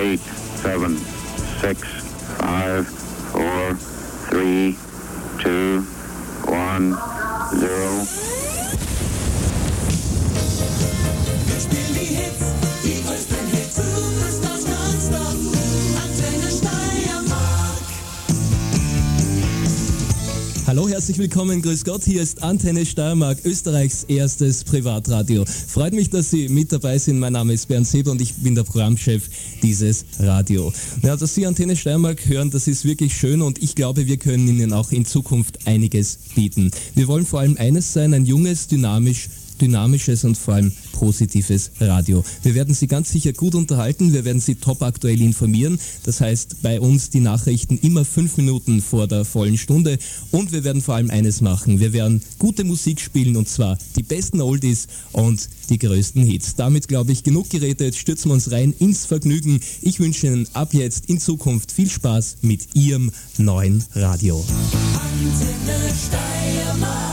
8, 7, 6, 5, 4, 3, 2, 1, 0. Wir spielen die Hits, die größten Hits, Superstars nonstop, Antenne Steiermark. Hallo, herzlich willkommen, grüß Gott, hier ist Antenne Steiermark, Österreichs erstes Privatradio. Freut mich, dass Sie mit dabei sind, mein Name ist Bernd Seber und ich bin der Programmchef dieses Radio. Ja, dass Sie Antenne Steiermark hören, das ist wirklich schön und ich glaube, wir können Ihnen auch in Zukunft einiges bieten. Wir wollen vor allem eines sein, ein junges, dynamisches und vor allem positives Radio. Wir werden Sie ganz sicher gut unterhalten, wir werden Sie top aktuell informieren, das heißt bei uns die Nachrichten immer 5 Minuten vor der vollen Stunde und wir werden vor allem eines machen, wir werden gute Musik spielen und zwar die besten Oldies und die größten Hits. Damit glaube ich genug geredet, stürzen wir uns rein ins Vergnügen. Ich wünsche Ihnen ab jetzt in Zukunft viel Spaß mit Ihrem neuen Radio. Antenne Steiermark.